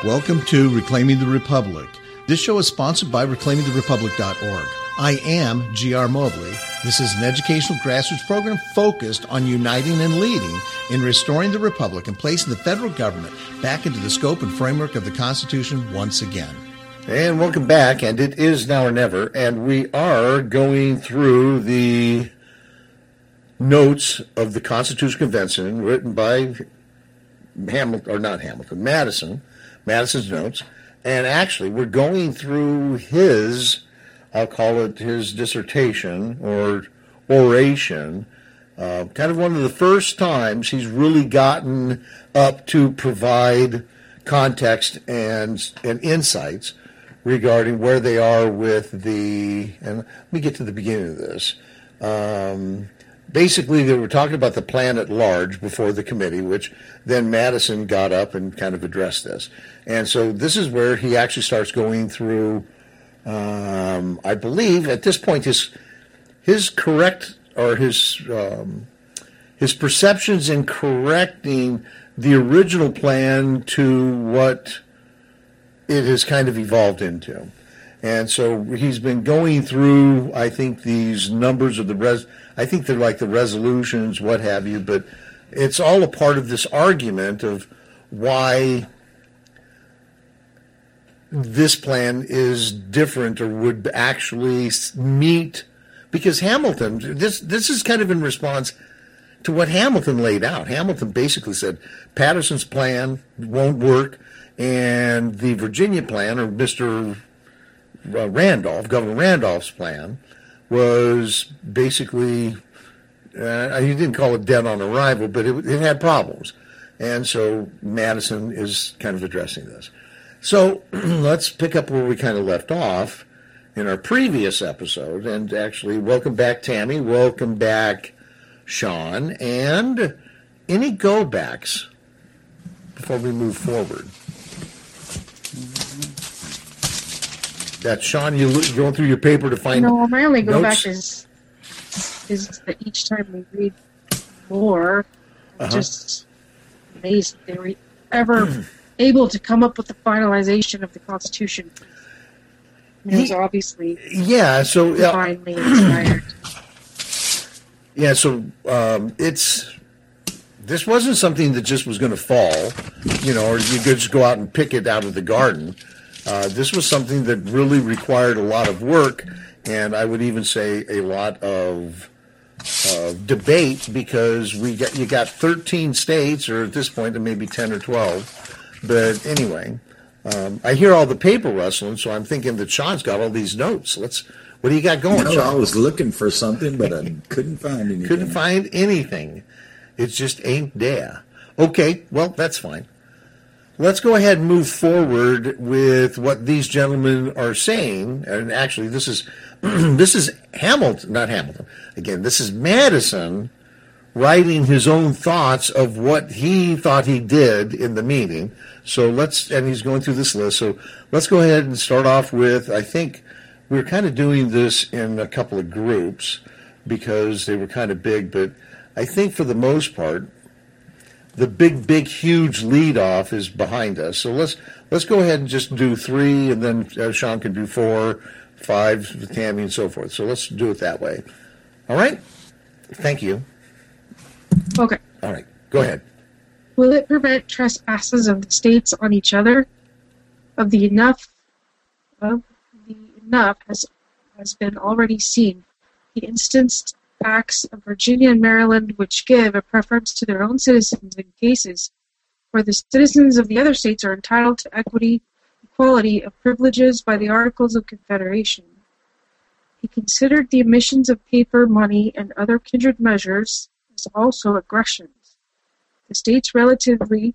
Welcome to Reclaiming the Republic. This show is sponsored by reclaimingtherepublic.org. I am G.R. Mobley. This is an educational grassroots program focused on uniting and leading in restoring the Republic and placing the federal government back into the scope and framework of the Constitution once again. And welcome back, and it is Now or Never, and we are going through the notes of the Constitutional Convention written by Madison's notes, and actually we're going through his, I'll call it his dissertation or oration, kind of one of the first times he's really gotten up to provide context and insights regarding where they are with and let me get to the beginning of this. Basically, they were talking about the plan at large before the committee, which then Madison got up and kind of addressed this. And so this is where he actually starts going through, I believe, at this point, his correct, or his perceptions in correcting the original plan to what it has kind of evolved into. And so he's been going through, I think, these numbers of I think they're like the resolutions, what have you, but it's all a part of this argument of why this plan is different or would actually meet, because Hamilton, this is kind of in response to what Hamilton laid out. Hamilton basically said Patterson's plan won't work, and the Virginia plan, or Mr. Randolph, Governor Randolph's plan, was basically, he didn't call it dead on arrival, but it had problems. And so Madison is kind of addressing this. So let's pick up where we kind of left off in our previous episode. And actually, welcome back, Tammy. Welcome back, Sean. And any go-backs before we move forward? That Sean, you going through your paper to find No, my only go notes? back is that each time we read more, I'm just amazed that they were ever able to come up with the finalization of the Constitution. It was obviously divinely inspired. Yeah, so this wasn't something that just was going to fall, or you could just go out and pick it out of the garden. This was something that really required a lot of work, and I would even say a lot of debate, because you got 13 states, or at this point maybe 10 or 12. But anyway, I hear all the paper rustling, so I'm thinking that Sean's got all these notes. What do you got going, Sean? I was looking for something, but I couldn't find anything. Couldn't find anything. It just ain't there. Okay, well, that's fine. Let's go ahead and move forward with what these gentlemen are saying. And actually, this is Hamilton, not Hamilton. Again, this is Madison writing his own thoughts of what he thought he did in the meeting. So and he's going through this list. So let's go ahead and start off with, I think we're kind of doing this in a couple of groups because they were kind of big, but I think for the most part, the big, huge lead-off is behind us. So let's go ahead and just do 3, and then Sean can do 4, 5 with Tammy, and so forth. So let's do it that way. All right? Thank you. Okay. All right. Go ahead. Will it prevent trespasses of the states on each other? The enough has been already seen. The instanced acts of Virginia and Maryland, which give a preference to their own citizens in cases where the citizens of the other states are entitled to equality of privileges by the Articles of Confederation. He considered the emissions of paper money and other kindred measures as also aggressions. The states relatively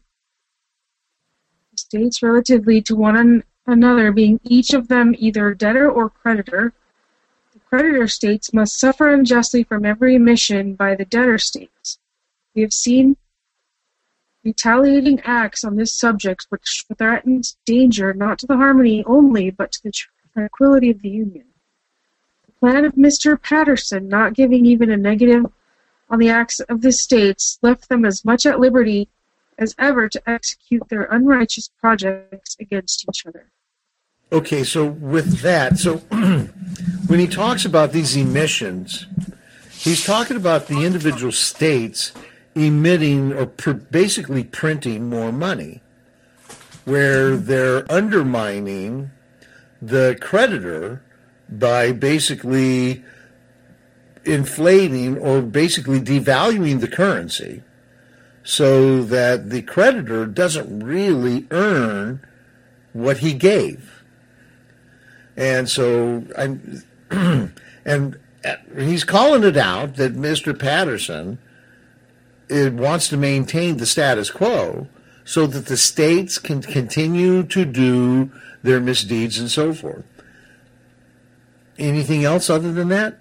to one another, being each of them either debtor or creditor, creditor states must suffer unjustly from every omission by the debtor states. We have seen retaliating acts on this subject which threatens danger not to the harmony only, but to the tranquility of the Union. The plan of Mr. Patterson, not giving even a negative on the acts of the states, left them as much at liberty as ever to execute their unrighteous projects against each other. Okay, so with that, so when he talks about these emissions, he's talking about the individual states emitting or basically printing more money, where they're undermining the creditor by basically inflating or basically devaluing the currency so that the creditor doesn't really earn what he gave. And so and he's calling it out that Mr. Patterson wants to maintain the status quo so that the states can continue to do their misdeeds and so forth. Anything else other than that?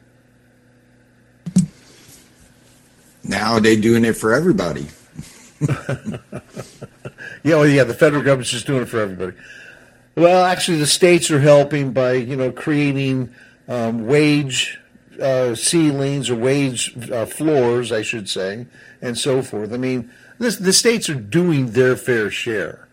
Now they're doing it for everybody. Yeah, well, yeah, the federal government's just doing it for everybody. Well, actually, the states are helping by, creating wage ceilings or wage floors, I should say, and so forth. I mean, the states are doing their fair share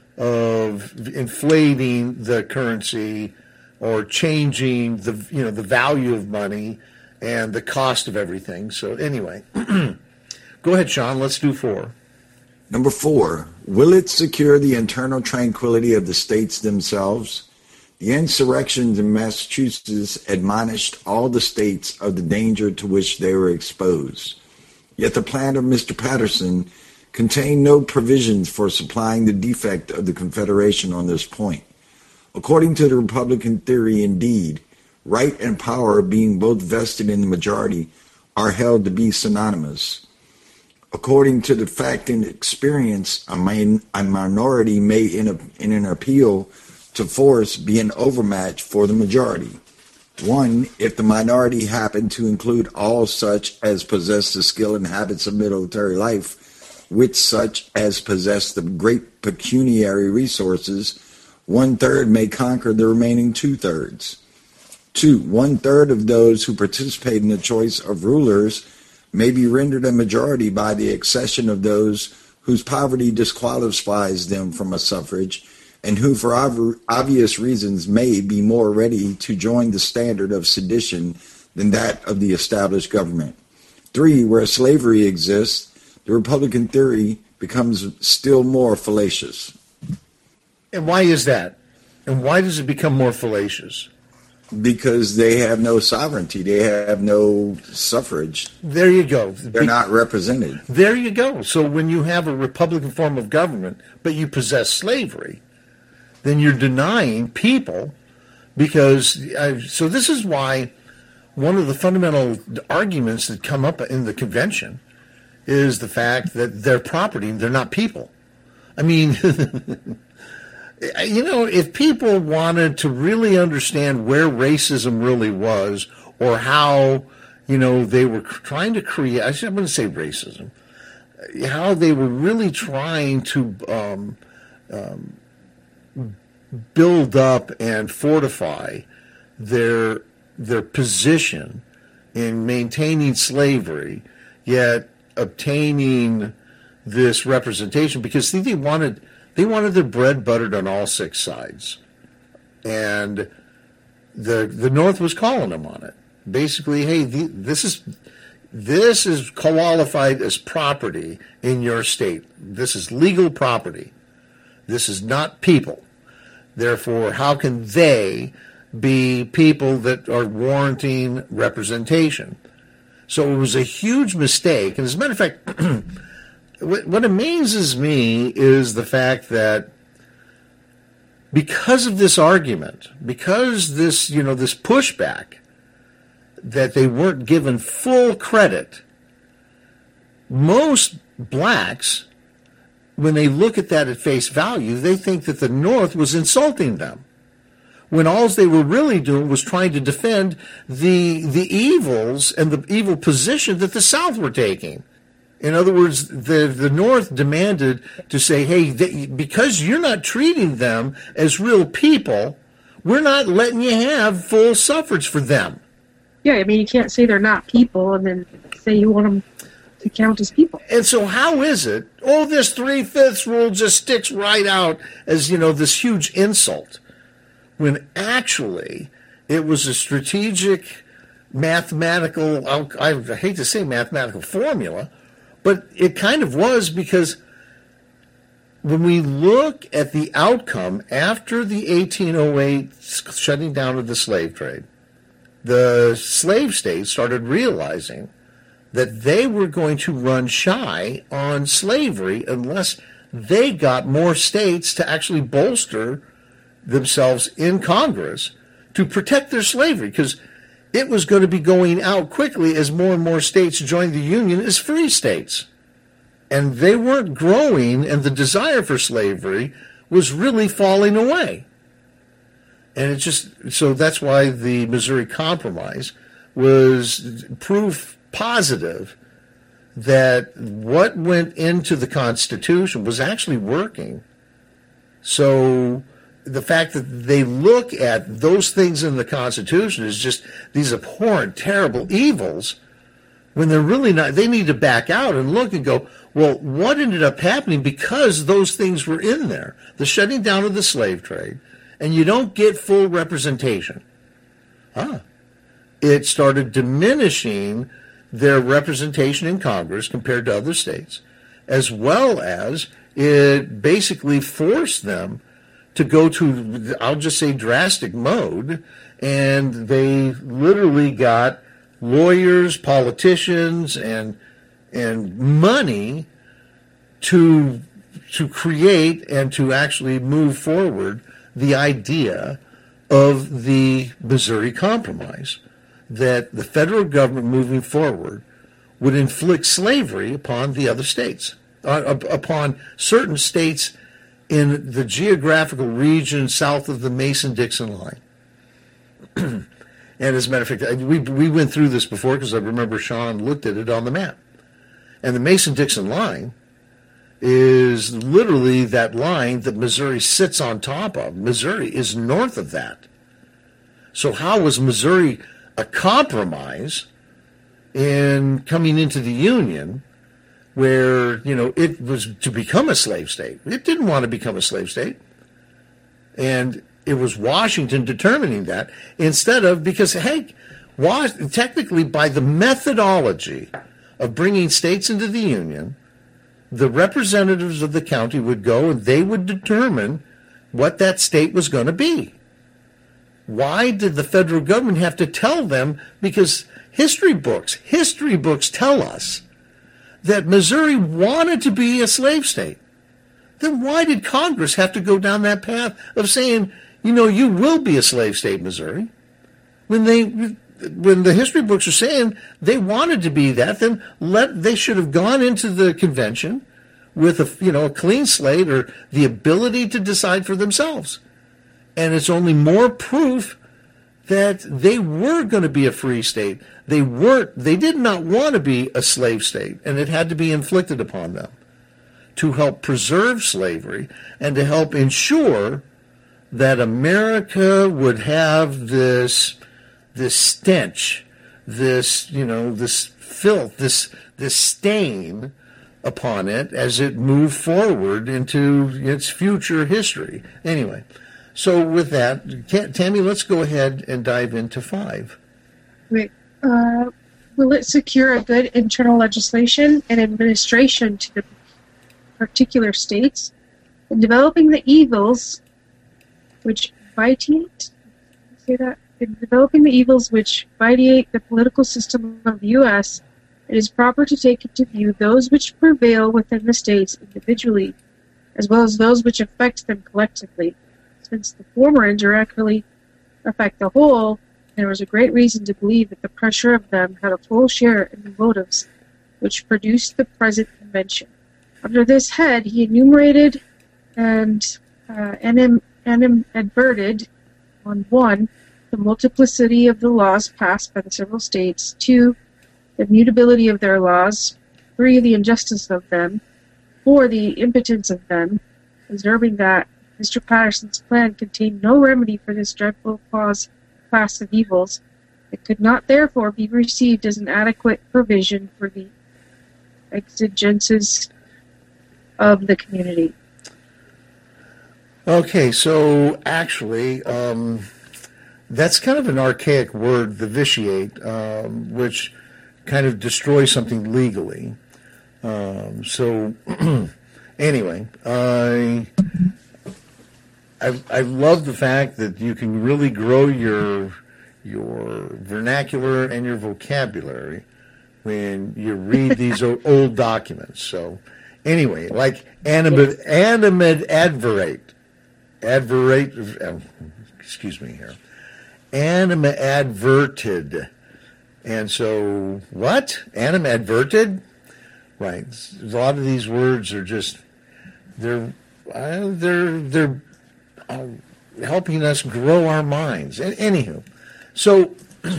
of inflating the currency or changing the value of money and the cost of everything. So anyway, go ahead, Sean. Let's do 4. Number 4, will it secure the internal tranquility of the states themselves? The insurrections in Massachusetts admonished all the states of the danger to which they were exposed. Yet the plan of Mr. Patterson contained no provisions for supplying the defect of the Confederation on this point. According to the Republican theory, indeed, right and power, being both vested in the majority, are held to be synonymous. According to the fact and experience, a minority may, in an appeal to force, be an overmatch for the majority. 1, if the minority happen to include all such as possess the skill and habits of military life, with such as possess the great pecuniary resources, 1/3 may conquer the remaining 2/3. 2, 1/3 of those who participate in the choice of rulers may be rendered a majority by the accession of those whose poverty disqualifies them from a suffrage, and who for obvious reasons may be more ready to join the standard of sedition than that of the established government. 3, where slavery exists, the Republican theory becomes still more fallacious. And why is that? And why does it become more fallacious? Because they have no sovereignty. They have no suffrage. There you go. They're not represented. There you go. So when you have a Republican form of government, but you possess slavery, then you're denying people because... so this is why one of the fundamental arguments that come up in the convention is the fact that they're property, they're not people. I mean... if people wanted to really understand where racism really was or how, they were trying to create, I'm going to say racism, how they were really trying to build up and fortify their position in maintaining slavery, yet obtaining this representation, because they wanted their bread buttered on all 6 sides. And the North was calling them on it. Basically, hey, this is qualified as property in your state. This is legal property. This is not people. Therefore, how can they be people that are warranting representation? So it was a huge mistake. And as a matter of fact, what amazes me is the fact that because of this argument, because this pushback, that they weren't given full credit, most blacks, when they look at that at face value, they think that the North was insulting them, when all they were really doing was trying to defend the evils and the evil position that the South were taking. In other words, the North demanded to say, hey, because you're not treating them as real people, we're not letting you have full suffrage for them. Yeah, I mean, you can't say they're not people and then say you want them to count as people. And so how is it, this 3/5 rule just sticks right out as, this huge insult, when actually it was a strategic mathematical, I hate to say mathematical formula, but it kind of was, because when we look at the outcome after the 1808 shutting down of the slave trade, the slave states started realizing that they were going to run shy on slavery unless they got more states to actually bolster themselves in Congress to protect their slavery, because it was going to be going out quickly as more and more states joined the Union as free states. And they weren't growing, and the desire for slavery was really falling away. And so that's why the Missouri Compromise was proof positive that what went into the Constitution was actually working. So the fact that they look at those things in the Constitution as just these abhorrent, terrible evils, when they're really not, they need to back out and look and go, well, what ended up happening because those things were in there? The shutting down of the slave trade, and you don't get full representation. It started diminishing their representation in Congress compared to other states, as well as it basically forced them to go to, I'll just say, drastic mode, and they literally got lawyers, politicians, and money to create and to actually move forward the idea of the Missouri Compromise, that the federal government moving forward would inflict slavery upon the other states, upon certain states in the geographical region south of the Mason-Dixon line. And as a matter of fact, we went through this before, because I remember Sean looked at it on the map. And the Mason-Dixon line is literally that line that Missouri sits on top of. Missouri is north of that. So how was Missouri a compromise in coming into the Union, where, it was to become a slave state? It didn't want to become a slave state. And it was Washington determining that, instead of, because, hey, technically by the methodology of bringing states into the Union, the representatives of the county would go and they would determine what that state was going to be. Why did the federal government have to tell them? Because history books tell us that Missouri wanted to be a slave state. Then why did Congress have to go down that path of saying, you will be a slave state, Missouri? When the history books are saying they wanted to be that, then they should have gone into the convention with a clean slate, or the ability to decide for themselves. And it's only more proof that they were going to be a free state. They did not want to be a slave state, and it had to be inflicted upon them to help preserve slavery and to help ensure that America would have this stench, this filth, this stain upon it as it moved forward into its future history. Anyway, so with that, Tammy, let's go ahead and dive into 5. Wait, will it secure a good internal legislation and administration to the particular states in developing the evils which vitiate? Say that? In developing the evils which vitiate the political system of the U.S., it is proper to take into view those which prevail within the states individually, as well as those which affect them collectively. Since the former indirectly affect the whole, there was a great reason to believe that the pressure of them had a full share in the motives which produced the present convention. Under this head, he enumerated and adverted on 1, the multiplicity of the laws passed by the several states; 2, the mutability of their laws; 3, the injustice of them; 4, the impotence of them, observing that Mr. Patterson's plan contained no remedy for this dreadful class of evils. It could not therefore be received as an adequate provision for the exigencies of the community. Okay, so actually, that's kind of an archaic word, the vitiate, which kind of destroys something legally. So anyway, I love the fact that you can really grow your vernacular and your vocabulary when you read these old documents. So anyway, like animate adverate, excuse me here, animadverted. And so, what? Animadverted? Right. A lot of these words are just, they're helping us grow our minds. Anywho, so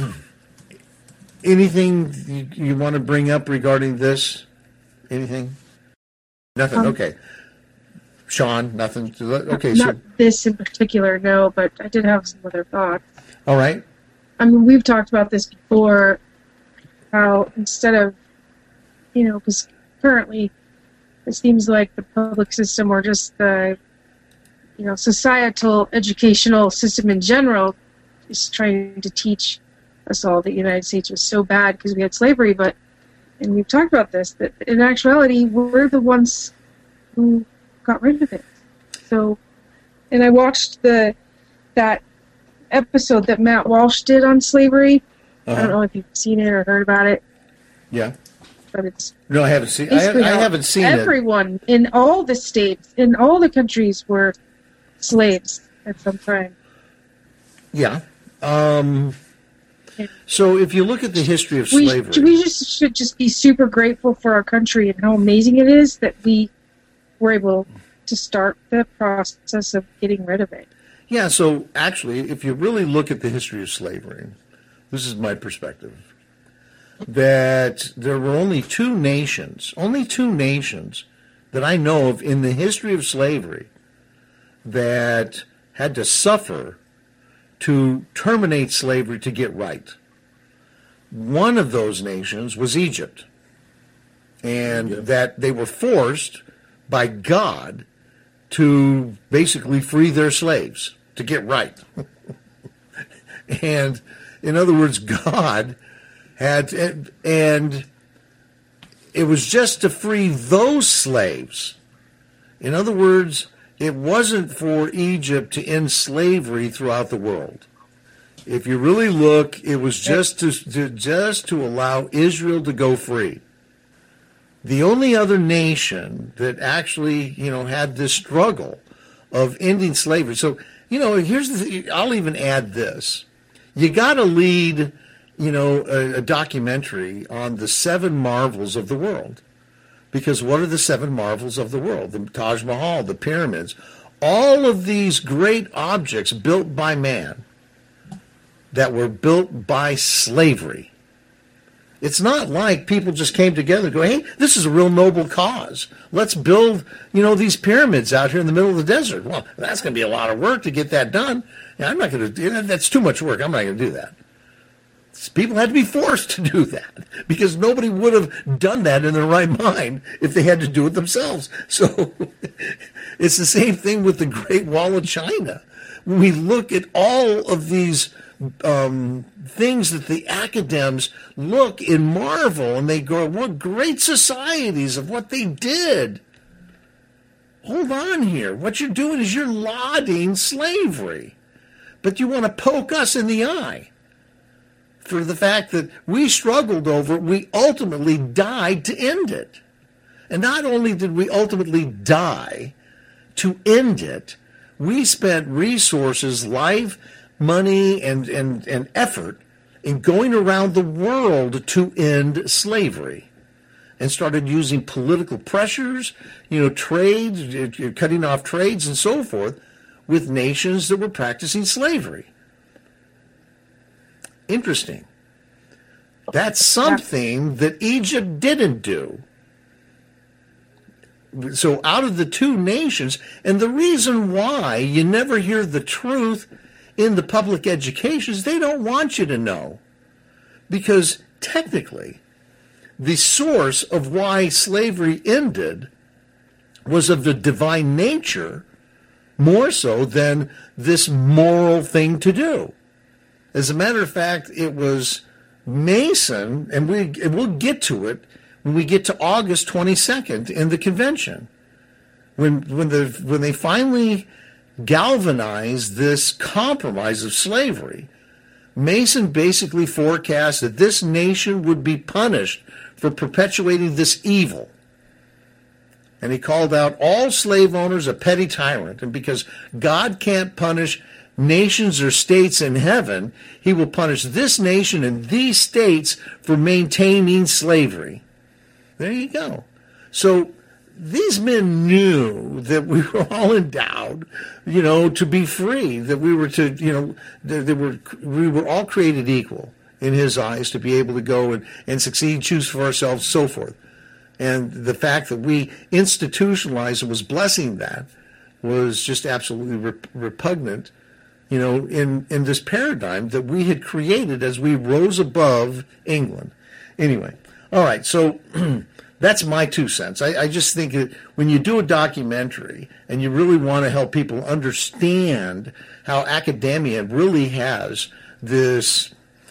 anything you want to bring up regarding this? Anything? Nothing. Okay. Sean, nothing. Okay. Not this in particular, no, but I did have some other thoughts. All right. I mean, we've talked about this before, how instead of, because currently it seems like the public system or just the, societal educational system in general is trying to teach us all that the United States was so bad because we had slavery, and we've talked about this, that in actuality, we're the ones who got rid of it. So, and I watched that episode that Matt Walsh did on slavery. I don't know if you've seen it or heard about it. Yeah. But it's no, I haven't seen. I haven't seen everyone in all the states, in all the countries, were slaves at some time. Yeah. So if you look at the history of slavery, we should just be super grateful for our country and how amazing it is that we were able to start the process of getting rid of it. Yeah. So actually, if you really look at the history of slavery, this is my perspective, that there were only two nations that I know of in the history of slavery that had to suffer to terminate slavery to get right. One of those nations was Egypt, and that they were forced by God to basically free their slaves to get right. And in other words, God had, and it was just to free those slaves. In other words, it wasn't for Egypt to end slavery throughout the world. If you really look, it was just to allow Israel to go free. The only other nation that actually, had this struggle of ending slavery. So, here's the thing. I'll even add this. You got to lead, a documentary on the seven marvels of the world. Because what are the seven marvels of the world? The Taj Mahal, the pyramids, all of these great objects built by man that were built by slavery. It's not like people just came together and go, hey, this is a real noble cause. Let's build, these pyramids out here in the middle of the desert. Well, that's going to be a lot of work to get that done. Yeah, I'm not going to do that. That's too much work. I'm not going to do that. People had to be forced to do that because nobody would have done that in their right mind if they had to do it themselves. So it's the same thing with the Great Wall of China. When we look at all of these things that the academics look and marvel and they go, what great societies of what they did. Hold on here. What you're doing is you're lauding slavery, but you want to poke us in the eye for the fact that we struggled over it, we ultimately died to end it. And not only did we ultimately die to end it, we spent resources, life, money, and effort in going around the world to end slavery and started using political pressures, trade, cutting off trades and so forth with nations that were practicing slavery. Interesting. That's something that Egypt didn't do. So out of the two nations, and the reason why you never hear the truth in the public education is they don't want you to know. Because technically, the source of why slavery ended was of the divine nature more so than this moral thing to do. As a matter of fact, it was Mason, and we'll get to it when we get to August 22nd in the convention, when they finally galvanized this compromise of slavery. Mason basically forecast that this nation would be punished for perpetuating this evil. And he called out all slave owners a petty tyrant. And because God can't punish nations or states in heaven, he will punish this nation and these states for maintaining slavery. There you go. So these men knew that we were all endowed, to be free, that we were to, we were all created equal in his eyes to be able to go and succeed, choose for ourselves, so forth. And the fact that we institutionalized and was blessing that was just absolutely repugnant, in this paradigm that we had created as we rose above England. Anyway, all right, so that's my 2 cents. I just think that when you do a documentary and you really want to help people understand how academia really has this,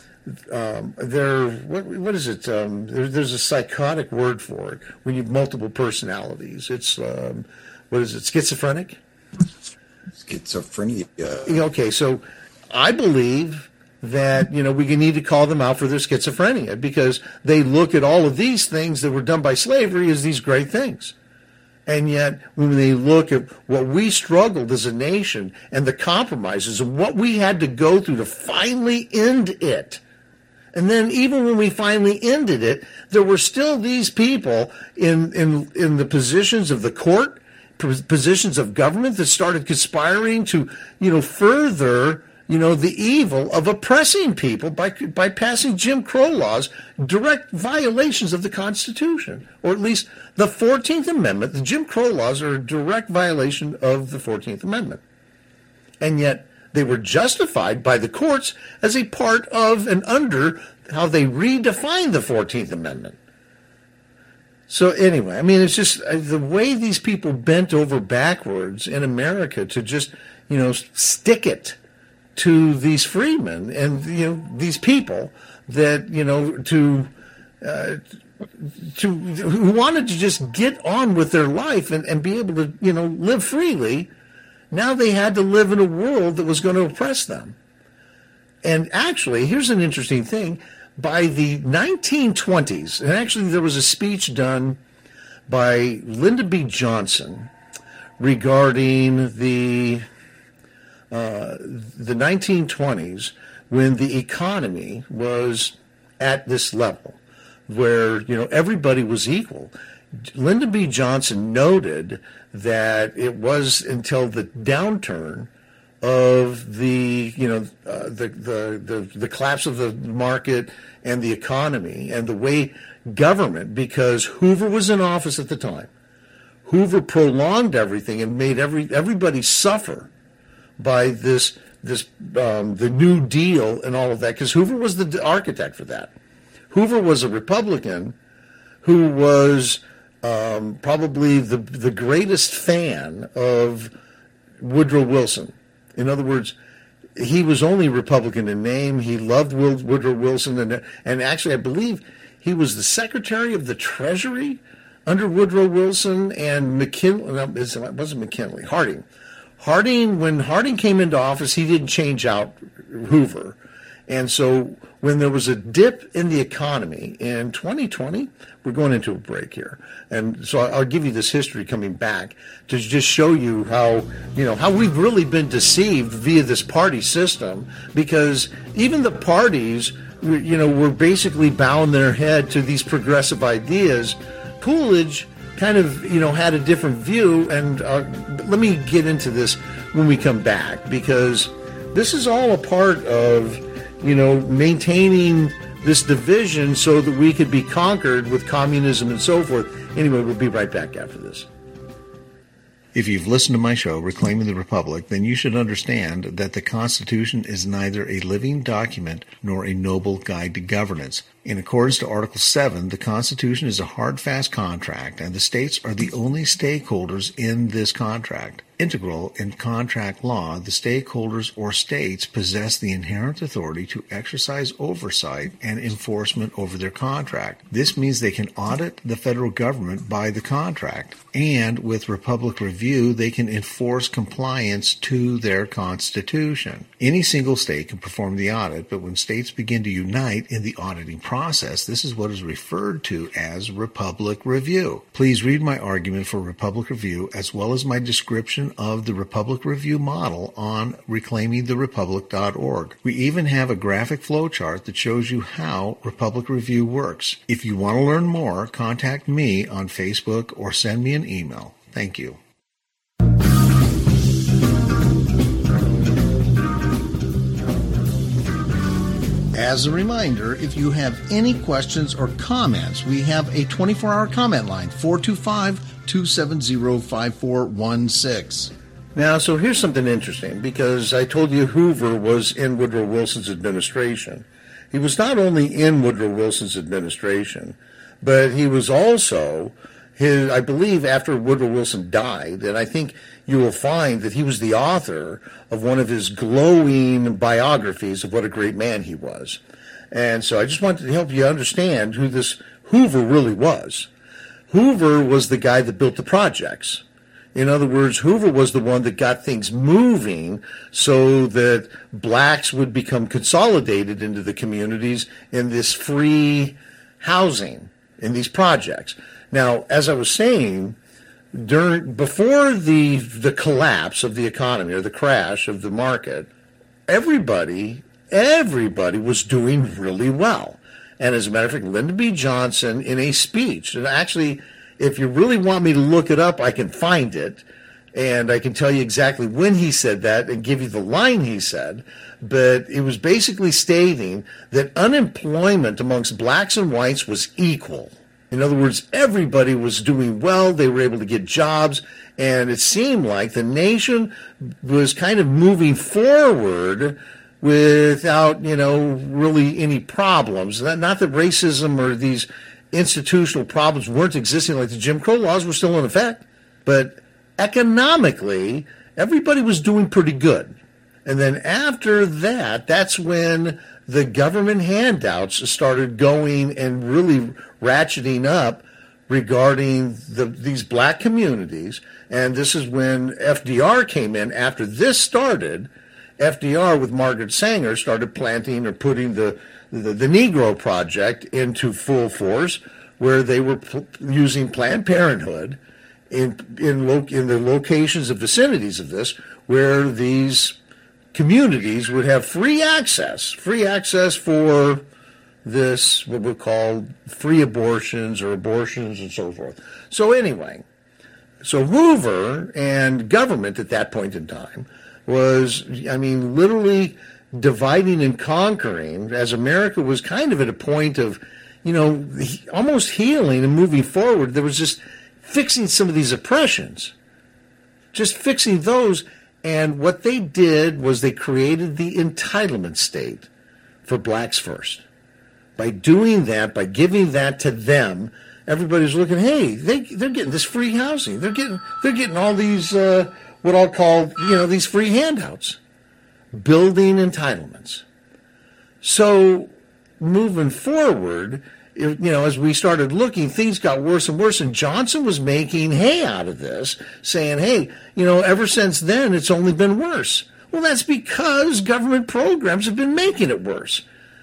what is it? There's a psychotic word for it when you have multiple personalities. It's, what is it, schizophrenic? Schizophrenia. Okay, so I believe that, we need to call them out for their schizophrenia because they look at all of these things that were done by slavery as these great things. And yet, when they look at what we struggled as a nation and the compromises and what we had to go through to finally end it, and then even when we finally ended it, there were still these people in the positions of the court, positions of government that started conspiring to, further, the evil of oppressing people by passing Jim Crow laws, direct violations of the Constitution, or at least the 14th Amendment. The Jim Crow laws are a direct violation of the 14th Amendment. And yet they were justified by the courts as a part of and under how they redefined the 14th Amendment. So anyway, it's just the way these people bent over backwards in America to just, stick it to these freedmen and, these people that, who wanted to just get on with their life and be able to, live freely. Now they had to live in a world that was going to oppress them. And actually, here's an interesting thing. By the 1920s, and actually there was a speech done by Lyndon B. Johnson regarding the 1920s when the economy was at this level where, everybody was equal. Lyndon B. Johnson noted that it was until the downturn of the collapse of the market and the economy and the way government, because Hoover was in office at the time. Hoover prolonged everything and made everybody suffer by the New Deal and all of that, because Hoover was the architect for that. Hoover was a Republican who was probably the greatest fan of Woodrow Wilson. In other words, he was only Republican in name. He loved Woodrow Wilson, and actually, I believe he was the Secretary of the Treasury under Woodrow Wilson and McKinley. No, it wasn't McKinley. Harding. When Harding came into office, he didn't change out Hoover, and so when there was a dip in the economy in 2020, we're going into a break here. And so I'll give you this history coming back to just show you how we've really been deceived via this party system, because even the parties, were basically bowing their head to these progressive ideas. Coolidge kind of, had a different view. And let me get into this when we come back, because this is all a part of, maintaining this division so that we could be conquered with communism and so forth. Anyway, we'll be right back after this. If you've listened to my show, Reclaiming the Republic, then you should understand that the Constitution is neither a living document nor a noble guide to governance. In accordance to Article 7, the Constitution is a hard, fast contract, and the states are the only stakeholders in this contract. Integral in contract law, the stakeholders or states possess the inherent authority to exercise oversight and enforcement over their contract. This means they can audit the federal government by the contract, and with Republic Review, they can enforce compliance to their Constitution. Any single state can perform the audit, but when states begin to unite in the auditing process, this is what is referred to as Republic Review. Please read my argument for Republic Review as well as my description of the Republic Review model on reclaimingtherepublic.org. We even have a graphic flowchart that shows you how Republic Review works. If you want to learn more, contact me on Facebook or send me an email. Thank you. As a reminder, if you have any questions or comments, we have a 24-hour comment line, 425-270-5416. Now, so here's something interesting, because I told you Hoover was in Woodrow Wilson's administration. He was not only in Woodrow Wilson's administration, but he was also I believe after Woodrow Wilson died, and I think you will find that he was the author of one of his glowing biographies of what a great man he was. And so I just wanted to help you understand who this Hoover really was. Hoover was the guy that built the projects. In other words, Hoover was the one that got things moving so that blacks would become consolidated into the communities in this free housing in these projects. Now, as I was saying, before the collapse of the economy or the crash of the market, everybody was doing really well. And as a matter of fact, Lyndon B. Johnson, in a speech, and actually, if you really want me to look it up, I can find it, and I can tell you exactly when he said that and give you the line he said, but it was basically stating that unemployment amongst blacks and whites was equal. In other words, everybody was doing well, they were able to get jobs, and it seemed like the nation was kind of moving forward without, really any problems. Not that racism or these institutional problems weren't existing, like the Jim Crow laws were still in effect, but economically, everybody was doing pretty good. And then after that, that's when the government handouts started going and really ratcheting up regarding these black communities. And this is when FDR came in. After this started, FDR with Margaret Sanger started planting or putting the Negro Project into full force, where they were using Planned Parenthood in the locations of vicinities of this, where these communities would have free access for this, what we call free abortions or abortions and so forth. So anyway, so Hoover and government at that point in time was, literally dividing and conquering, as America was kind of at a point of, almost healing and moving forward. There was just fixing some of these oppressions, just fixing those. And what they did was they created the entitlement state for blacks first. By doing that, by giving that to them, everybody's looking, hey, they're getting this free housing. They're getting all these, what I'll call, these free handouts. Building entitlements. So moving forward, as we started looking, things got worse and worse, and Johnson was making hay out of this, saying, hey, ever since then, it's only been worse. Well, that's because government programs have been making it worse.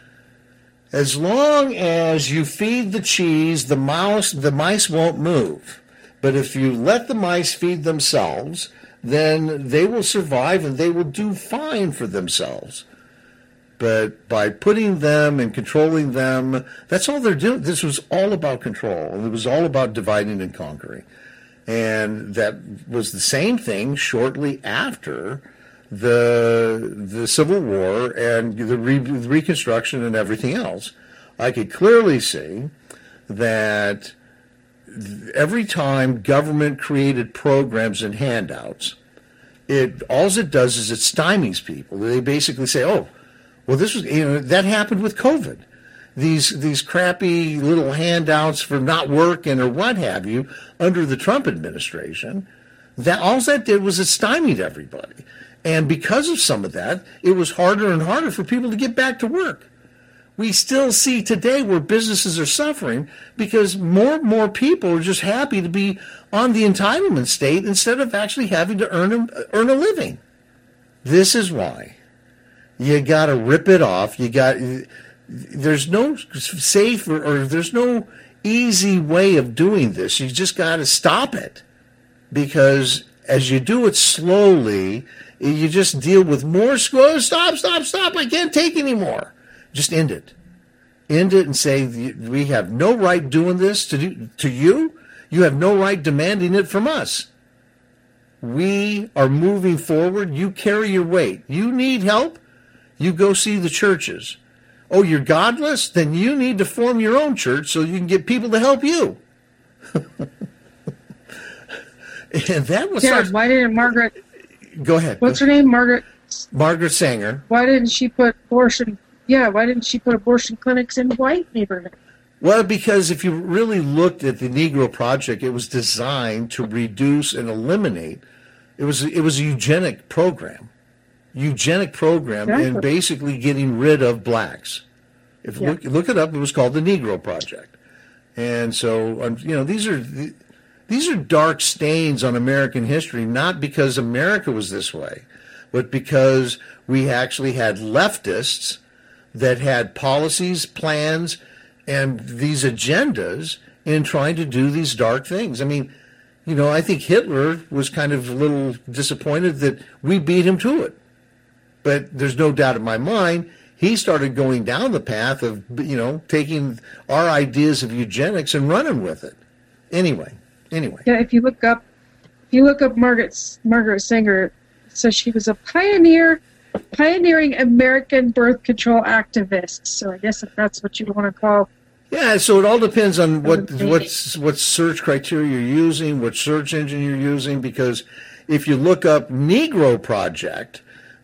As long as you feed the cheese, the mice won't move. But if you let the mice feed themselves, then they will survive and they will do fine for themselves. But by putting them and controlling them, that's all they're doing. This was all about control, and it was all about dividing and conquering. And that was the same thing shortly after the Civil War and the Reconstruction and everything else. I could clearly see that every time government created programs and handouts, all it does is it stymies people. They basically say, "Oh, well, this was that happened with COVID. These crappy little handouts for not working or what have you under the Trump administration. All that did was it stymied everybody, and because of some of that, it was harder and harder for people to get back to work." We still see today where businesses are suffering because more and more people are just happy to be on the entitlement state instead of actually having to earn a living. This is why you got to rip it off. There's no safe or there's no easy way of doing this. You just got to stop it, because as you do it slowly, you just deal with more. Stop! I can't take anymore. Just end it. End it and say, we have no right doing this to you. You have no right demanding it from us. We are moving forward. You carry your weight. You need help? You go see the churches. Oh, you're godless? Then you need to form your own church so you can get people to help you. And that was... Yeah, why didn't Margaret... Go ahead. What's her name? Margaret Sanger. Why didn't she put abortion... Yeah, why didn't she put abortion clinics in white neighborhoods? Well, because if you really looked at the Negro Project, it was designed to reduce and eliminate. It was a eugenic program. Exactly. And basically getting rid of blacks. If you look it up, it was called the Negro Project. And so, these are dark stains on American history, not because America was this way, but because we actually had leftists that had policies, plans, and these agendas in trying to do these dark things. I mean, I think Hitler was kind of a little disappointed that we beat him to it. But there's no doubt in my mind, he started going down the path of, taking our ideas of eugenics and running with it. Anyway. Yeah, if you look up Margaret Sanger, it says she was a pioneering American birth control activist. So I guess if that's what you want to call. Yeah, so it all depends on what search criteria you're using, what search engine you're using, because if you look up Negro Project,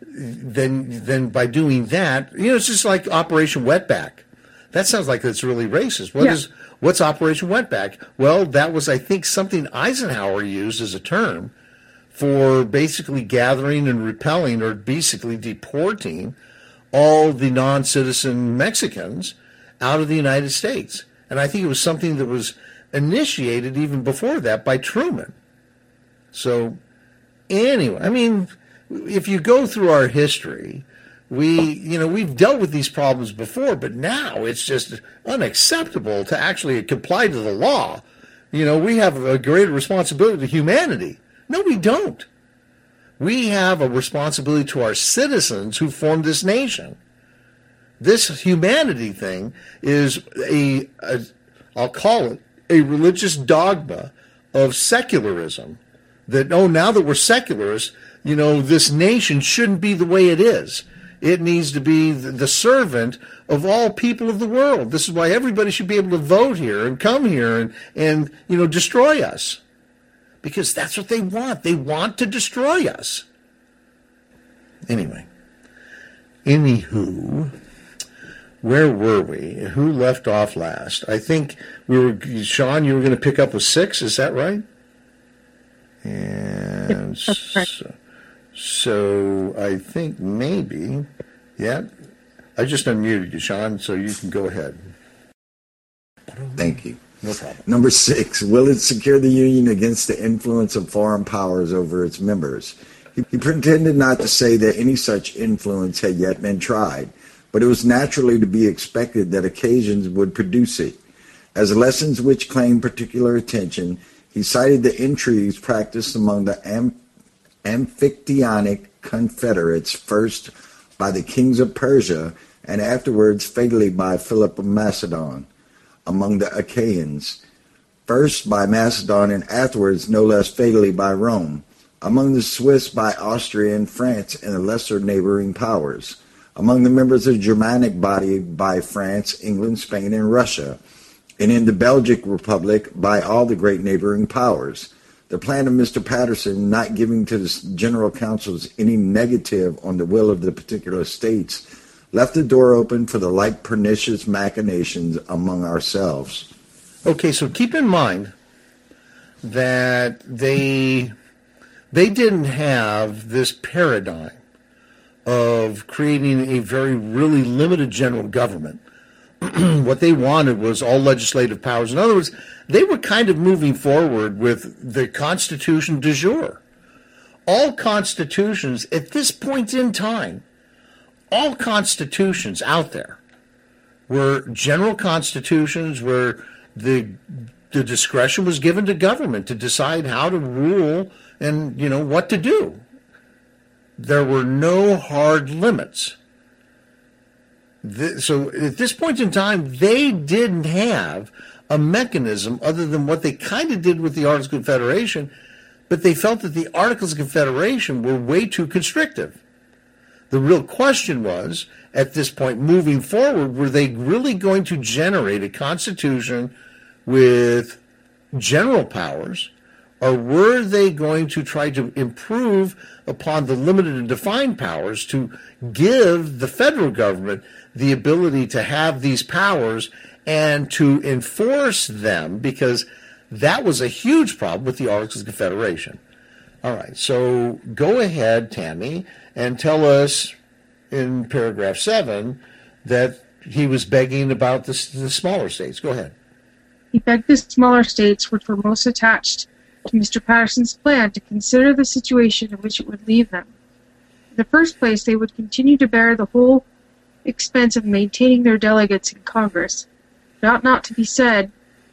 then by doing that, it's just like Operation Wetback. That sounds like it's really racist. What's Operation Wetback? Well, that was, I think, something Eisenhower used as a term for basically gathering and repelling or basically deporting all the non-citizen Mexicans out of the United States. And I think it was something that was initiated even before that by Truman. So anyway, I mean, if you go through our history, we've dealt with these problems before, but now it's just unacceptable to actually comply to the law. We have a greater responsibility to humanity. No, we don't. We have a responsibility to our citizens who formed this nation. This humanity thing is I'll call it a religious dogma of secularism. That, now that we're secularists, this nation shouldn't be the way it is. It needs to be the servant of all people of the world. This is why everybody should be able to vote here and come here and destroy us. Because that's what they want. They want to destroy us. Anyway. Anywho, where were we? Who left off last? I think Sean, you were going to pick up with 6. Is that right? And that's correct. So I think maybe, I just unmuted you, Sean, so you can go ahead. Thank you. No problem. Number 6, will it secure the Union against the influence of foreign powers over its members? He pretended not to say that any such influence had yet been tried, but it was naturally to be expected that occasions would produce it. As lessons which claimed particular attention, he cited the intrigues practiced among the Amphictyonic confederates, first by the kings of Persia, and afterwards fatally by Philip of Macedon, among the Achaeans, first by Macedon and afterwards no less fatally by Rome, among the Swiss by Austria and France and the lesser neighboring powers, among the members of the Germanic body by France, England, Spain, and Russia, and in the Belgic Republic by all the great neighboring powers. The plan of Mr. Patterson not giving to the General Councils any negative on the will of the particular states left the door open for the like pernicious machinations among ourselves. Okay, so keep in mind that they didn't have this paradigm of creating a really limited general government. What they wanted was all legislative powers. In other words, they were kind of moving forward with the Constitution du jour. All constitutions, at this point in time, all constitutions out there were general constitutions where the discretion was given to government to decide how to rule and, what to do. There were no hard limits. So at this point in time, they didn't have a mechanism other than what they kind of did with the Articles of Confederation, but they felt that the Articles of Confederation were way too constrictive. The real question was, at this point moving forward, were they really going to generate a constitution with general powers, or were they going to try to improve upon the limited and defined powers to give the federal government the ability to have these powers and to enforce them, because that was a huge problem with the Articles of Confederation. All right, so go ahead, Tammy, and tell us in paragraph 7 that he was begging about the smaller states. Go ahead. He begged the smaller states, which were most attached to Mr. Patterson's plan, to consider the situation in which it would leave them. In the first place, they would continue to bear the whole expense of maintaining their delegates in Congress. It ought not to be said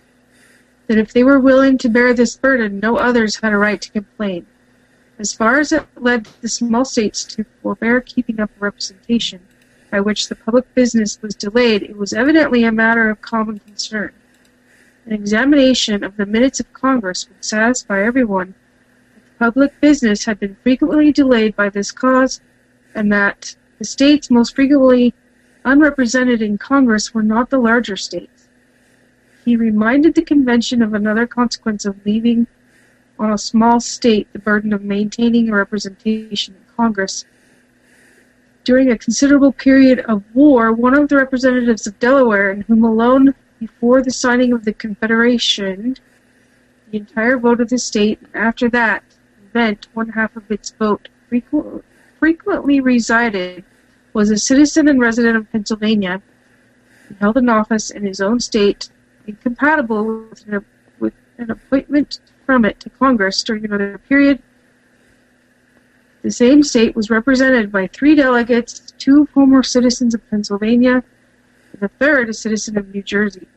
that if they were willing to bear this burden, no others had a right to complain. As far as it led the small states to forbear keeping up a representation by which the public business was delayed, it was evidently a matter of common concern. An examination of the minutes of Congress would satisfy everyone that the public business had been frequently delayed by this cause, and that the states most frequently unrepresented in Congress were not the larger states. He reminded the convention of another consequence of leaving on a small state the burden of maintaining a representation in Congress. During a considerable period of war, one of the representatives of Delaware, in whom alone before the signing of the Confederation, the entire vote of the state, and after that event, one half of its vote frequently resided, was a citizen and resident of Pennsylvania, and held an office in his own state incompatible with an appointment from it to Congress during another period. The same state was represented by 3 delegates, 2 of whom were citizens of Pennsylvania, and the third a citizen of New Jersey.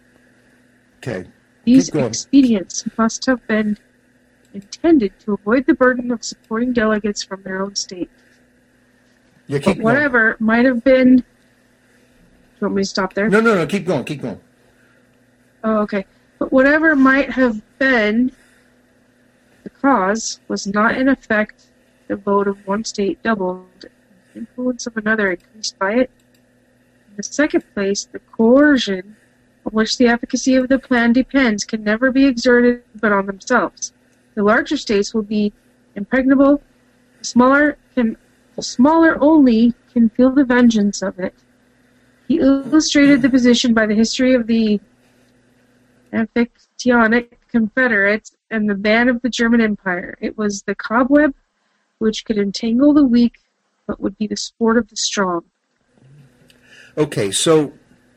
Okay. These expedients must have been intended to avoid the burden of supporting delegates from their own state. Yeah, but whatever might have been... Do you want me to stop there? No, keep going. Oh, okay. But whatever might have been the cause was not in effect the vote of one state doubled, and the influence of another increased by it. In the second place, the coercion on which the efficacy of the plan depends can never be exerted but on themselves. The larger states will be impregnable. The smaller only can feel the vengeance of it. He illustrated the position by the history of the Amphictyonic Confederates and the ban of the German Empire. It was the cobweb which could entangle the weak, but would be the sport of the strong. Okay, so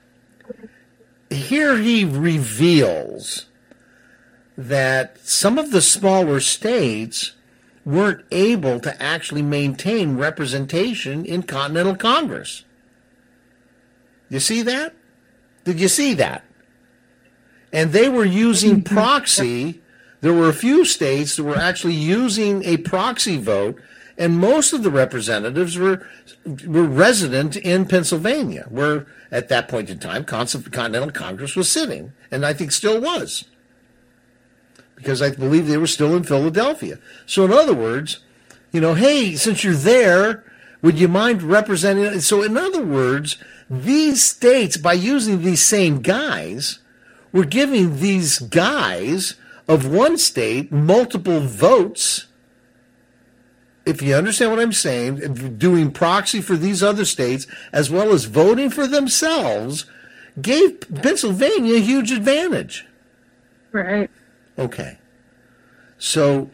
here he reveals that some of the smaller states weren't able to actually maintain representation in Continental Congress. You see that? Did you see that? And they were using proxy. There were a few states that were actually using a proxy vote, and most of the representatives were resident in Pennsylvania, where at that point in time Continental Congress was sitting, and I think still was, because I believe they were still in Philadelphia. So in other words, hey, since you're there, would you mind representing? So in other words, these states, by using these same guys, we're giving these guys of one state multiple votes. If you understand what I'm saying, doing proxy for these other states as well as voting for themselves gave Pennsylvania a huge advantage. Right. Okay. So,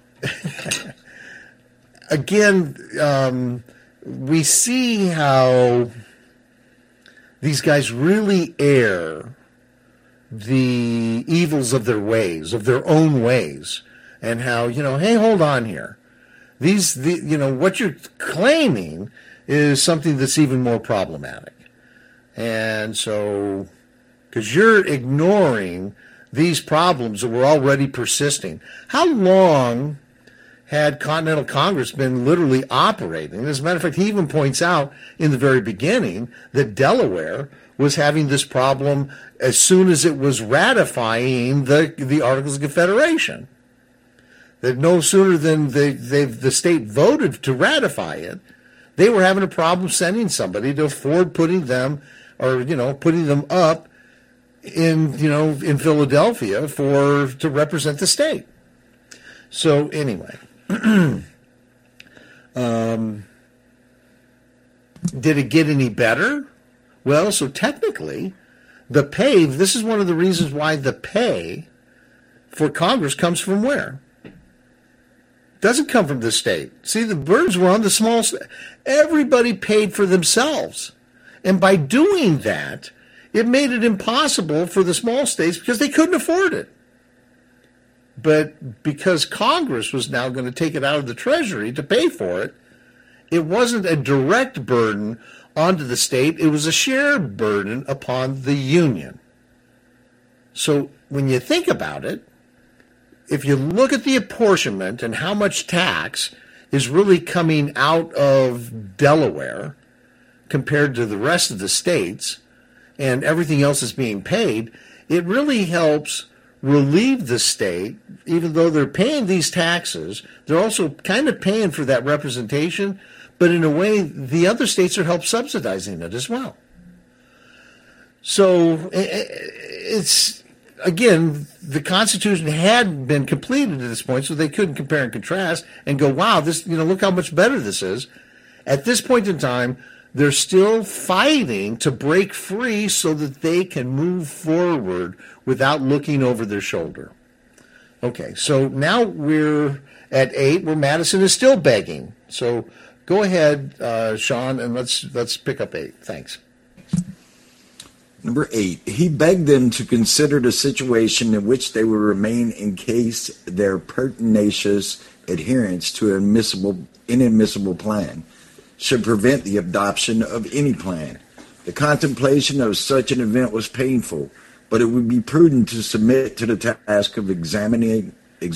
again, we see how these guys really air the evils of their ways, of their own ways, and how, hey, hold on here. What you're claiming is something that's even more problematic. And so, because you're ignoring these problems that were already persisting. How long had Continental Congress been literally operating? As a matter of fact, he even points out in the very beginning that Delaware was having this problem as soon as it was ratifying the Articles of Confederation. That no sooner than the state voted to ratify it, they were having a problem sending somebody to afford putting them up in Philadelphia to represent the state. So anyway, did it get any better? Well, so technically, the pay, this is one of the reasons why the pay for Congress comes from where? Doesn't come from the state. See, the burdens were on the small state. Everybody paid for themselves. And by doing that, it made it impossible for the small states because they couldn't afford it. But because Congress was now going to take it out of the Treasury to pay for it, it wasn't a direct burden onto the state. It was a shared burden upon the Union. So when you think about it, if you look at the apportionment and how much tax is really coming out of Delaware compared to the rest of the states and everything else is being paid, it really helps relieve the state. Even though they're paying these taxes, they're also kind of paying for that representation, but in a way, the other states are help subsidizing it as well. So it's, again, the Constitution had been completed at this point, so they couldn't compare and contrast and go, wow, this, look how much better this is. At this point in time, they're still fighting to break free so that they can move forward without looking over their shoulder. Okay, so now we're at 8, where Madison is still begging. So go ahead, Sean, and let's pick up 8. Thanks. Number 8, he begged them to consider the situation in which they would remain in case their pertinacious adherence to an inadmissible plan should prevent the adoption of any plan. The contemplation of such an event was painful, but it would be prudent to submit to the task of examining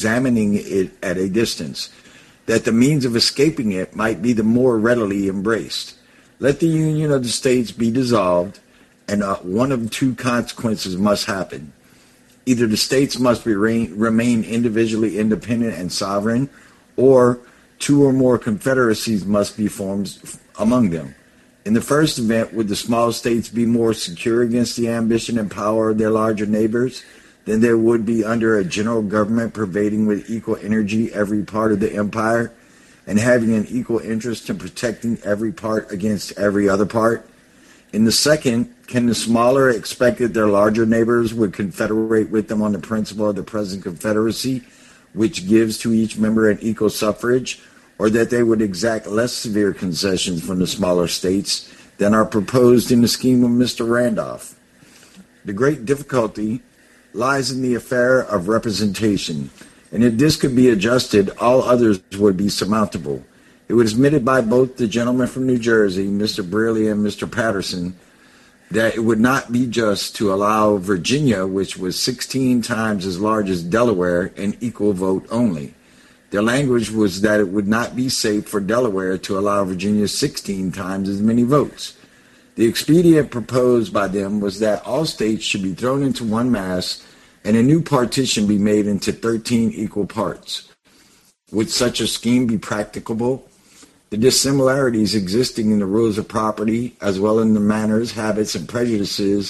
it at a distance, that the means of escaping it might be the more readily embraced. Let the union of the states be dissolved, and one of two consequences must happen. Either the states must remain individually independent and sovereign, or two or more confederacies must be formed among them. In the first event, would the small states be more secure against the ambition and power of their larger neighbors than there would be under a general government pervading with equal energy every part of the empire and having an equal interest in protecting every part against every other part? In the second, can the smaller expect that their larger neighbors would confederate with them on the principle of the present confederacy, which gives to each member an equal suffrage, or that they would exact less severe concessions from the smaller states than are proposed in the scheme of Mr. Randolph? The great difficulty lies in the affair of representation, and if this could be adjusted, all others would be surmountable. It was admitted by both the gentlemen from New Jersey, Mr. Brearley and Mr. Patterson, that it would not be just to allow Virginia, which was 16 times as large as Delaware, an equal vote only. Their language was that it would not be safe for Delaware to allow Virginia 16 times as many votes. The expedient proposed by them was that all states should be thrown into one mass and a new partition be made into 13 equal parts. Would such a scheme be practicable? The dissimilarities existing in the rules of property, as well in the manners, habits, and prejudices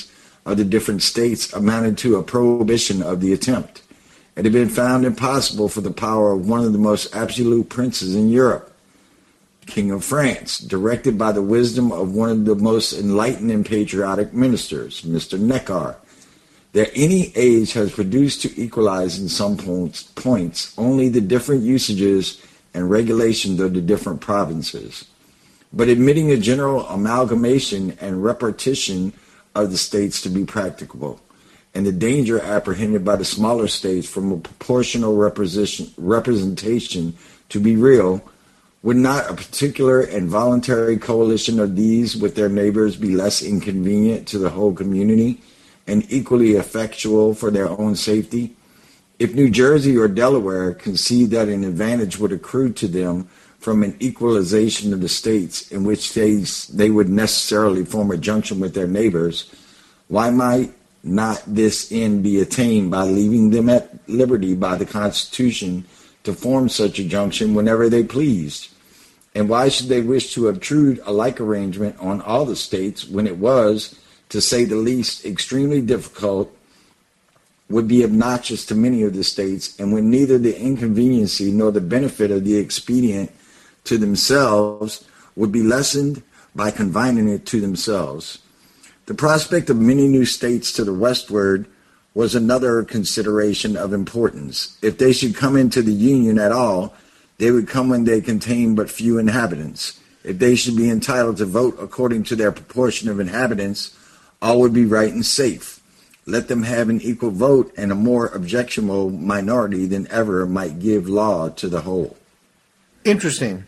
of the different states amounted to a prohibition of the attempt. It had been found impossible for the power of one of the most absolute princes in Europe, King of France, directed by the wisdom of one of the most enlightened and patriotic ministers, Mr. Necker, that any age has produced to equalize in some points only the different usages and regulations of the different provinces, but admitting a general amalgamation and repartition of the states to be practicable, and the danger apprehended by the smaller states from a proportional representation to be real, would not a particular and voluntary coalition of these with their neighbors be less inconvenient to the whole community and equally effectual for their own safety? If New Jersey or Delaware concede that an advantage would accrue to them from an equalization of the states in which they would necessarily form a junction with their neighbors, why might not this end be attained by leaving them at liberty by the Constitution to form such a junction whenever they pleased? And why should they wish to obtrude a like arrangement on all the states when it was, to say the least, extremely difficult, would be obnoxious to many of the states, and when neither the inconveniency nor the benefit of the expedient to themselves would be lessened by confining it to themselves? The prospect of many new states to the westward was another consideration of importance. If they should come into the Union at all, they would come when they contain but few inhabitants. If they should be entitled to vote according to their proportion of inhabitants, all would be right and safe. Let them have an equal vote, and a more objectionable minority than ever might give law to the whole. Interesting.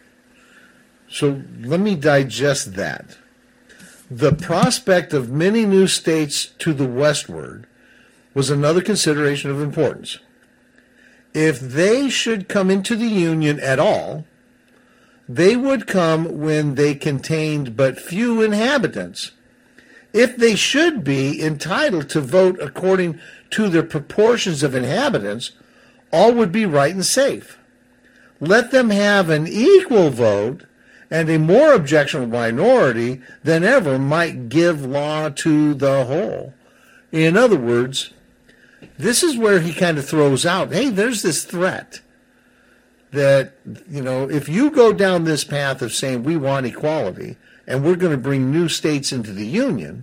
So let me digest that. The prospect of many new states to the westward was another consideration of importance. If they should come into the Union at all, they would come when they contained but few inhabitants. If they should be entitled to vote according to their proportions of inhabitants, all would be right and safe. Let them have an equal vote, and a more objectionable minority than ever might give law to the whole. In other words, this is where he kind of throws out, hey, there's this threat that, if you go down this path of saying we want equality and we're going to bring new states into the Union,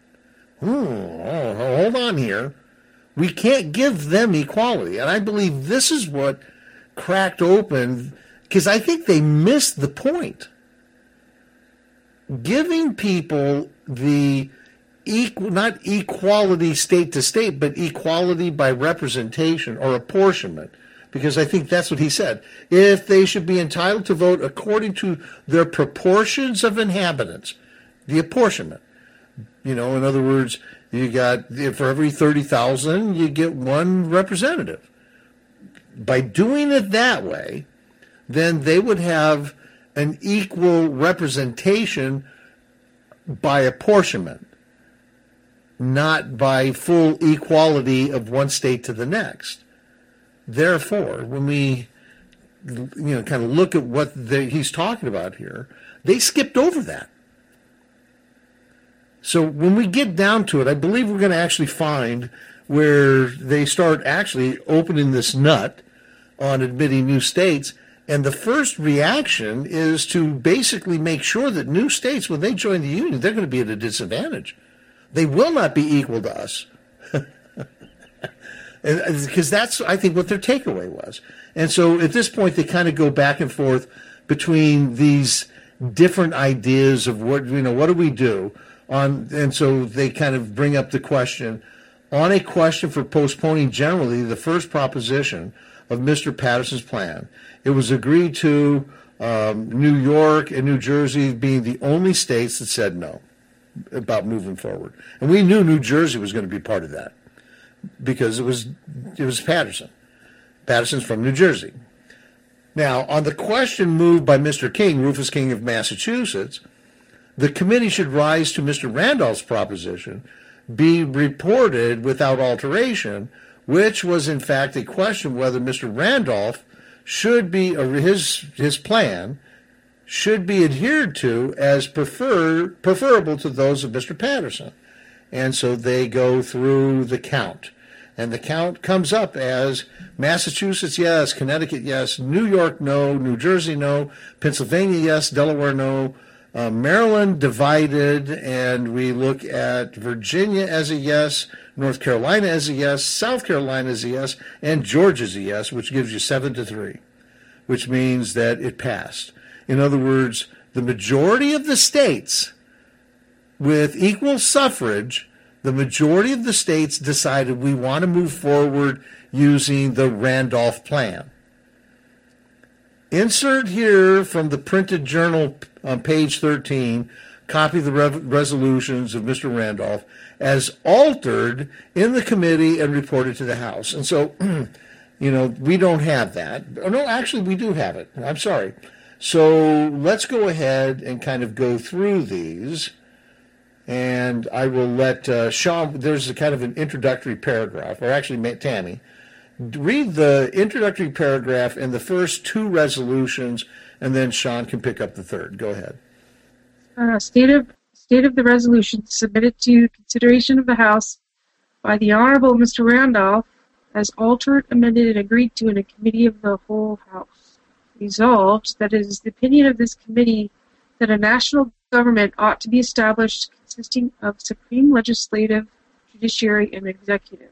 hold on here. We can't give them equality. And I believe this is what cracked open, because I think they missed the point. Giving people the not equality state to state, but equality by representation or apportionment, because I think that's what he said. If they should be entitled to vote according to their proportions of inhabitants, the apportionment. In other words, you got, for every 30,000, you get one representative. By doing it that way, then they would have an equal representation by apportionment, not by full equality of one state to the next. Therefore, when we kind of look at what he's talking about here, they skipped over that. So when we get down to it, I believe we're going to actually find where they start actually opening this nut on admitting new states. And the first reaction is to basically make sure that new states, when they join the Union, they're going to be at a disadvantage. They will not be equal to us. Because that's, I think, what their takeaway was. And so at this point, they kind of go back and forth between these different ideas of what do we do? And so they kind of bring up the question, on a question for postponing generally the first proposition of Mr. Patterson's plan, it was agreed to, New York and New Jersey being the only states that said no about moving forward. And we knew New Jersey was going to be part of that because it was Patterson. Patterson's from New Jersey. Now, on the question moved by Mr. King, Rufus King of Massachusetts, the committee should rise to Mr. Randolph's proposition, be reported without alteration, which was in fact a question whether Mr. Randolph should be, or his plan should be adhered to as preferable to those of Mr. Patterson. And so they go through the count. And the count comes up as Massachusetts, yes, Connecticut, yes, New York, no, New Jersey, no, Pennsylvania, yes, Delaware, no, Maryland divided, and we look at Virginia as a yes, North Carolina as a yes, South Carolina as a yes, and Georgia as a yes, which gives you 7-3, which means that it passed. In other words, the majority of the states with equal suffrage, the majority of the states decided we want to move forward using the Randolph Plan. Insert here from the printed journal on page 13, copy of the resolutions of Mr. Randolph as altered in the committee and reported to the House. And so, we don't have that. No, actually, we do have it. I'm sorry. So let's go ahead and kind of go through these. And I will let Sean, there's a kind of an introductory paragraph, or actually Tammy, read the introductory paragraph and the first two resolutions, and then Sean can pick up the third. Go ahead. State of the resolution submitted to consideration of the House by the Honorable Mr. Randolph as altered, amended, and agreed to in a committee of the whole House. Resolved that it is the opinion of this committee that a national government ought to be established consisting of supreme legislative, judiciary, and executive.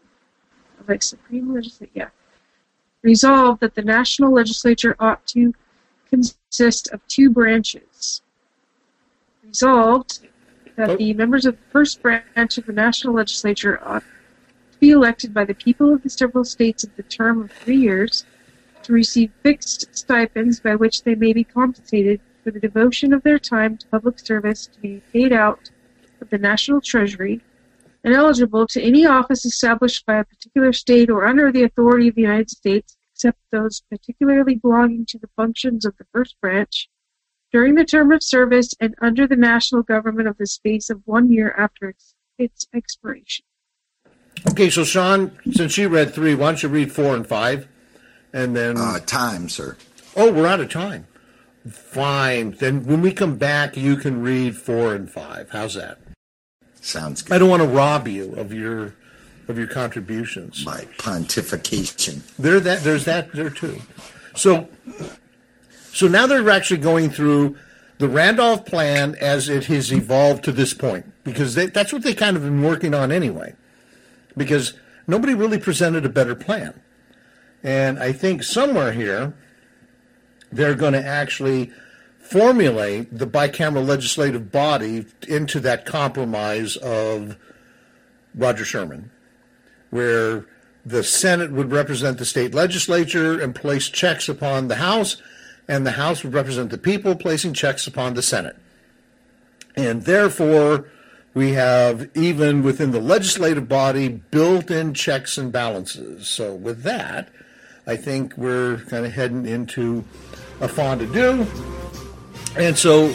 Resolved that the national legislature ought to consist of two branches. Resolved that the members of the first branch of the national legislature ought to be elected by the people of the several states of the term of 3 years, to receive fixed stipends by which they may be compensated for the devotion of their time to public service, to be paid out of the national treasury, and eligible to any office established by a particular state or under the authority of the United States, except those particularly belonging to the functions of the first branch, during the term of service and under the national government of the space of 1 year after its expiration. Okay, so Sean, since you read 3, why don't you read 4 and 5? And then... Time, sir. Oh, we're out of time. Fine. Then when we come back, you can read 4 and 5. How's that? Sounds good. I don't want to rob you of your contributions. My pontification. There's that there too. So now they're actually going through the Randolph Plan as it has evolved to this point, because that's what they kind of been working on anyway, because nobody really presented a better plan. And I think somewhere here they're going to actually formulate the bicameral legislative body into that compromise of Roger Sherman, where the Senate would represent the state legislature and place checks upon the House, and the House would represent the people, placing checks upon the Senate. And therefore, we have, even within the legislative body, built-in checks and balances. So with that, I think we're kind of heading into a fond-to-do. And so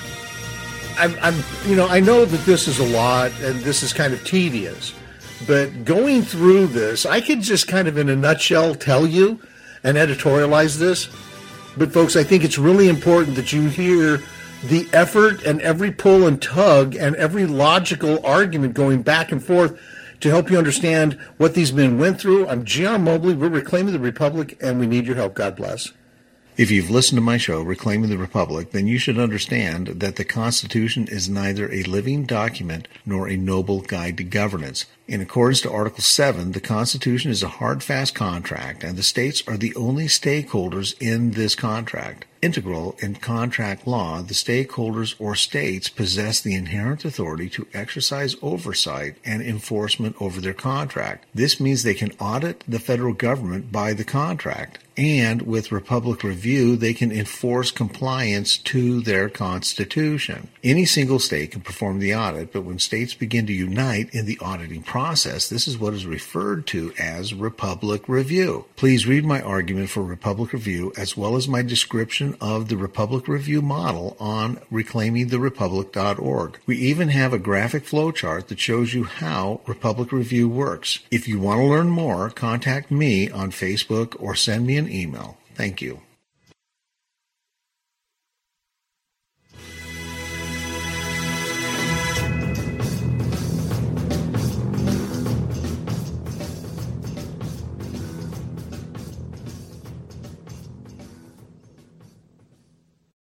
I know that this is a lot and this is kind of tedious, but going through this, I could just kind of in a nutshell tell you and editorialize this. But folks, I think it's really important that you hear the effort and every pull and tug and every logical argument going back and forth to help you understand what these men went through. I'm G.R. Mobley. We're Reclaiming the Republic, and we need your help. God bless. If you've listened to my show, Reclaiming the Republic, then you should understand that the Constitution is neither a living document nor a noble guide to governance. In accordance to Article 7, the Constitution is a hard, fast contract, and the states are the only stakeholders in this contract. Integral in contract law, the stakeholders or states possess the inherent authority to exercise oversight and enforcement over their contract. This means they can audit the federal government by the contract, and with Republic Review, they can enforce compliance to their Constitution. Any single state can perform the audit, but when states begin to unite in the auditing process, this is what is referred to as Republic Review. Please read my argument for Republic Review as well as my description of the Republic Review model on reclaimingtherepublic.org. We even have a graphic flowchart that shows you how Republic Review works. If you want to learn more, contact me on Facebook or send me an email. Thank you.